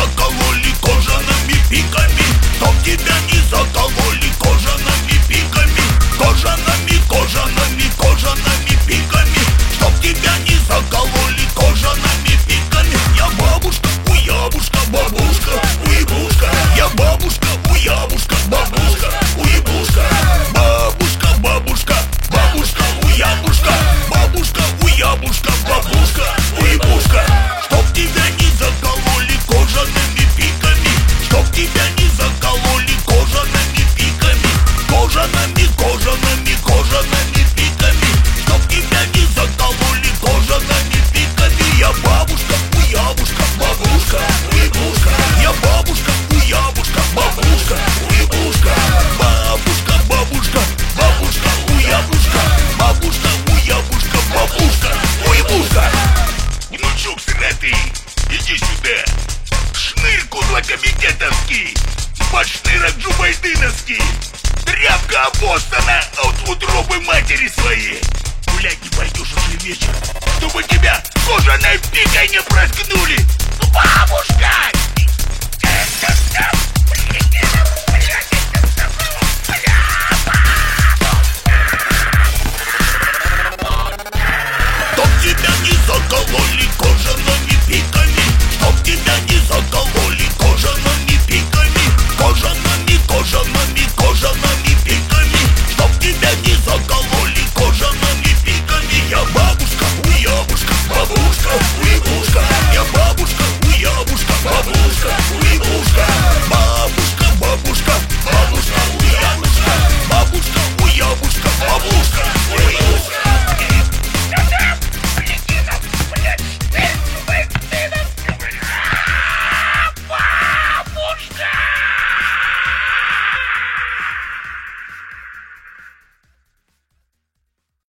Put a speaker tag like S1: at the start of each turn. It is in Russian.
S1: закололи кожаными пиками, чтоб тебя не закололи кожаными пиками, кожаными, кожаными, кожаными пиками, чтоб тебя не закололи кожаными пиками. Я бабушка, уябушка, бабушка, уебушка. Я бабушка, уябушка, бабушка, уебушка. Бабушка, бабушка, бабушка, уябушка. Бабушка, уябушка, бабушка, уебушка. Чтоб тебя не закололи кожаными пиками, чтоб тебя не закололи кожаными пиками, кожаными, кожаными, кожаными пиками, чтоб тебя не закололи кожаными пиками. Я бабушка, уябушка, бабушка, уебушка. Я бабушка, уябушка, бабушка, уебушка. Бабушка, бабушка, бабушка, уябушка. Бабушка, уябушка, бабушка, уебушка. Внучок сратый, иди сюда. Шнырь кудлокомитетовский, башнырок джубайдыновский, тряпка обоссана от утробы матери своей. Гулять не пойдешь уже вечер, чтобы тебя кожаной пикой не проткнули. Бабушка!